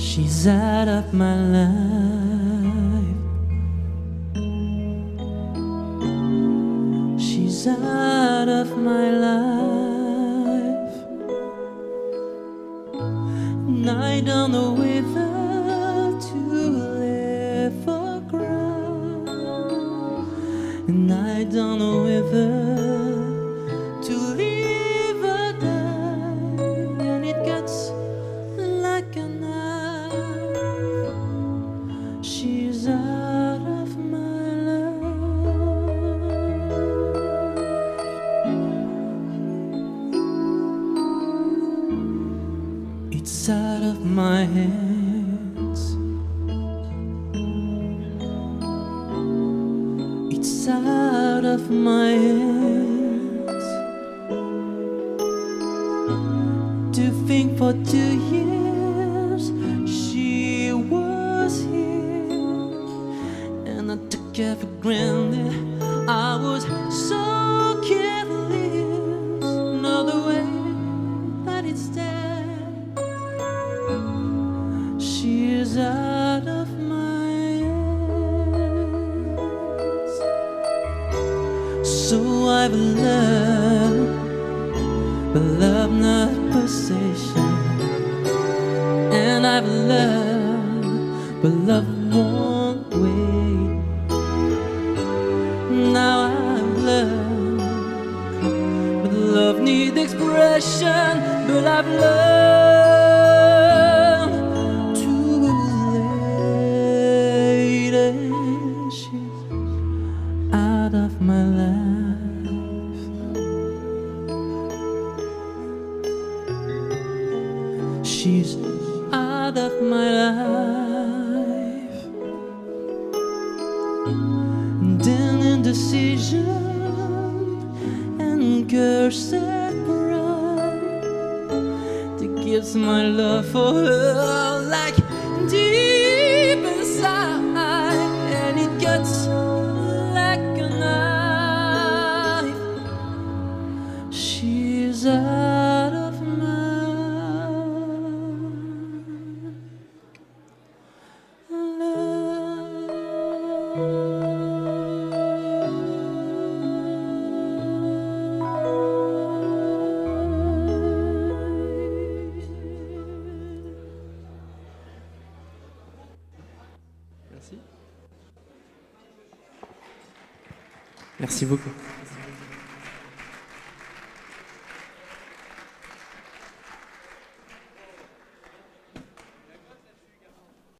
She's out of my life. She's out of my life. And I don't know whether to live or cry. And I don't know whether to live or die. And it gets like a knife. She's out of my life. It's out of my hands. It's out of my hands. To think for 2 years she was here, and I took her for granted. I was so careless. Not the way that it's there. She is out of my hands. So I've learned, but love not possession. And I've learned, but love won't wait. Now I've learned, but love needs expression. But I've learned too late, and she's out of my life. She's out of my life. Then indecision and cursed pride that gives my love for her like deep inside, and it cuts like a knife. She's out of my Merci beaucoup.